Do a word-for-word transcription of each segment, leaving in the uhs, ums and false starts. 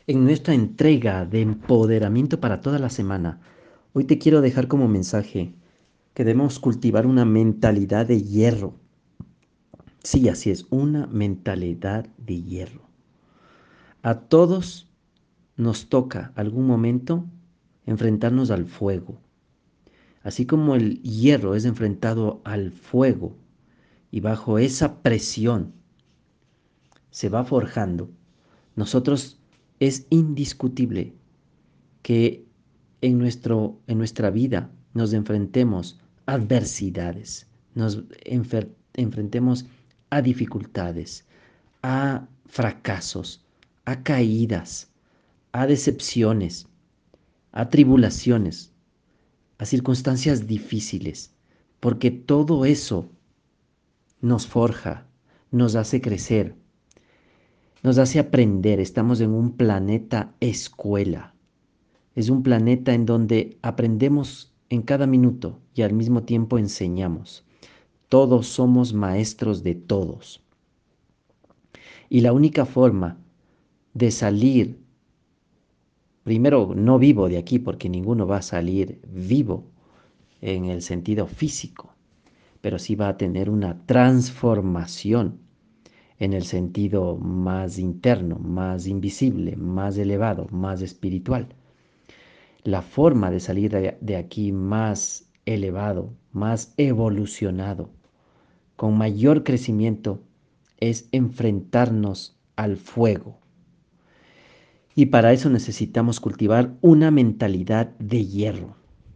En nuestra entrega de empoderamiento para toda la semana, hoy te quiero dejar como mensaje que debemos cultivar una mentalidad de hierro. Sí, así es, una mentalidad de hierro. A todos nos toca algún momento enfrentarnos al fuego. Así como el hierro es enfrentado al fuego y bajo esa presión se va forjando, nosotros es indiscutible que en, nuestro, en nuestra vida nos enfrentemos a adversidades, nos enfer- enfrentemos a dificultades, a fracasos, a caídas, a decepciones, a tribulaciones, a circunstancias difíciles, porque todo eso nos forja, nos hace crecer, nos hace aprender. Estamos en un planeta escuela. Es un planeta en donde aprendemos en cada minuto y al mismo tiempo enseñamos. Todos somos maestros de todos. Y la única forma de salir, primero, no vivo de aquí, porque ninguno va a salir vivo en el sentido físico, pero sí va a tener una transformación en el sentido más interno, más invisible, más elevado, más espiritual. La forma de salir de, de aquí más elevado, más evolucionado, con mayor crecimiento, es enfrentarnos al fuego. Y para eso necesitamos cultivar una mentalidad de hierro.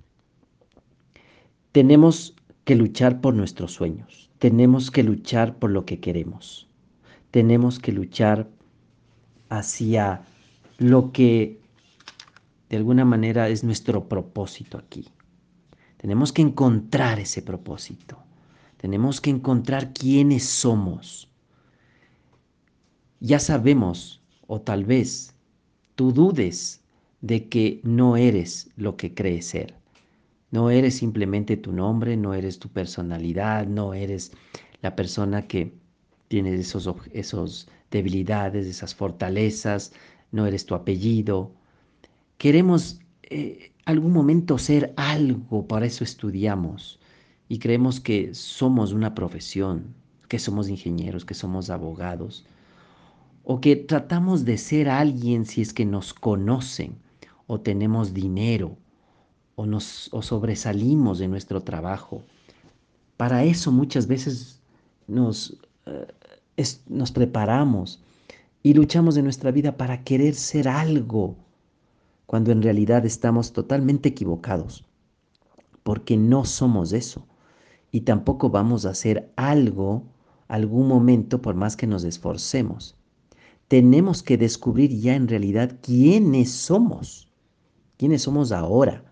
Tenemos que luchar por nuestros sueños, tenemos que luchar por lo que queremos, tenemos que luchar hacia lo que de alguna manera es nuestro propósito aquí. Tenemos que encontrar ese propósito. Tenemos que encontrar quiénes somos. Ya sabemos, o tal vez tú dudes de que no eres lo que crees ser. No eres simplemente tu nombre, no eres tu personalidad, no eres la persona que tiene esos, esos debilidades, esas fortalezas, no eres tu apellido. Queremos eh, algún momento ser algo, para eso estudiamos y creemos que somos una profesión, que somos ingenieros, que somos abogados, o que tratamos de ser alguien si es que nos conocen o tenemos dinero o, nos, o sobresalimos de nuestro trabajo. Para eso muchas veces nos, eh, es, nos preparamos y luchamos en nuestra vida para querer ser algo cuando en realidad estamos totalmente equivocados, porque no somos eso y tampoco vamos a hacer algo algún momento por más que nos esforcemos. Tenemos que descubrir ya en realidad quiénes somos, quiénes somos ahora,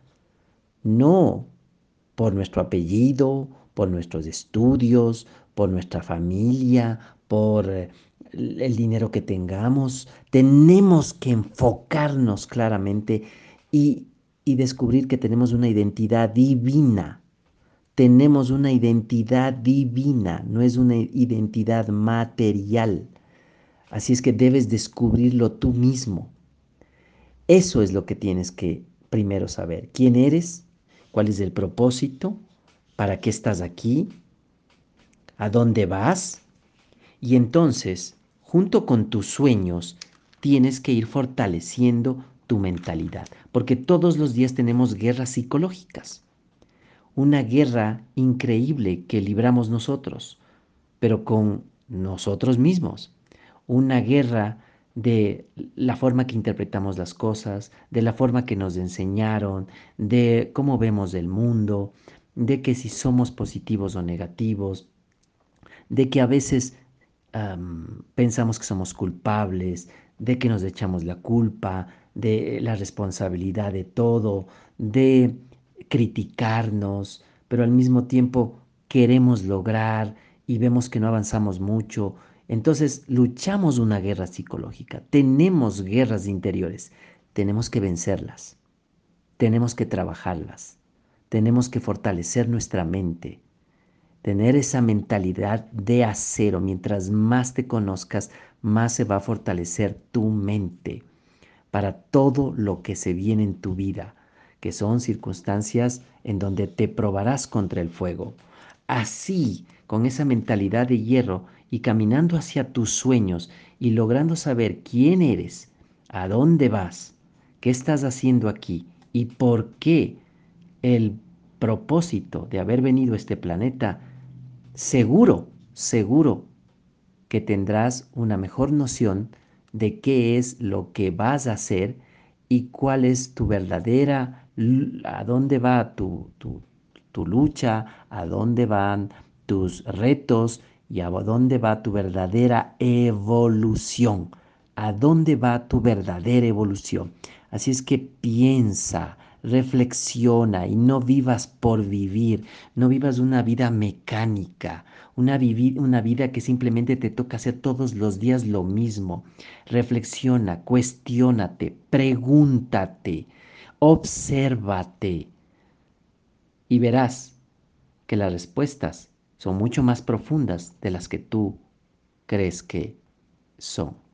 no por nuestro apellido, por nuestros estudios, por nuestra familia, por eh, el dinero que tengamos. Tenemos que enfocarnos claramente y, y descubrir que tenemos una identidad divina. Tenemos una identidad divina, no es una identidad material. Así es que debes descubrirlo tú mismo. Eso es lo que tienes que primero saber. ¿Quién eres? ¿Cuál es el propósito? ¿Para qué estás aquí? ¿A dónde vas? Y entonces, junto con tus sueños, tienes que ir fortaleciendo tu mentalidad, porque todos los días tenemos guerras psicológicas. Una guerra increíble que libramos nosotros, pero con nosotros mismos. Una guerra de la forma que interpretamos las cosas, de la forma que nos enseñaron, de cómo vemos el mundo, de que si somos positivos o negativos, de que a veces um, pensamos que somos culpables, de que nos echamos la culpa, de la responsabilidad de todo, de criticarnos, pero al mismo tiempo queremos lograr y vemos que no avanzamos mucho. Entonces luchamos una guerra psicológica, tenemos guerras interiores, tenemos que vencerlas, tenemos que trabajarlas, tenemos que fortalecer nuestra mente, tener esa mentalidad de acero. Mientras más te conozcas, más se va a fortalecer tu mente. para todo lo que se viene en tu vida, que son circunstancias en donde te probarás contra el fuego. Así, con esa mentalidad de hierro y caminando hacia tus sueños y logrando saber quién eres, a dónde vas, qué estás haciendo aquí y por qué el propósito de haber venido a este planeta, seguro, seguro que tendrás una mejor noción de qué es lo que vas a hacer y cuál es tu verdadera, a dónde va tu, tu, tu lucha, a dónde van tus retos y a dónde va tu verdadera evolución, a dónde va tu verdadera evolución. Así es que piensa, reflexiona y no vivas por vivir, no vivas una vida mecánica, una, vivi- una vida que simplemente te toca hacer todos los días lo mismo. Reflexiona, cuestiónate, pregúntate, obsérvate y verás que las respuestas son mucho más profundas de las que tú crees que son.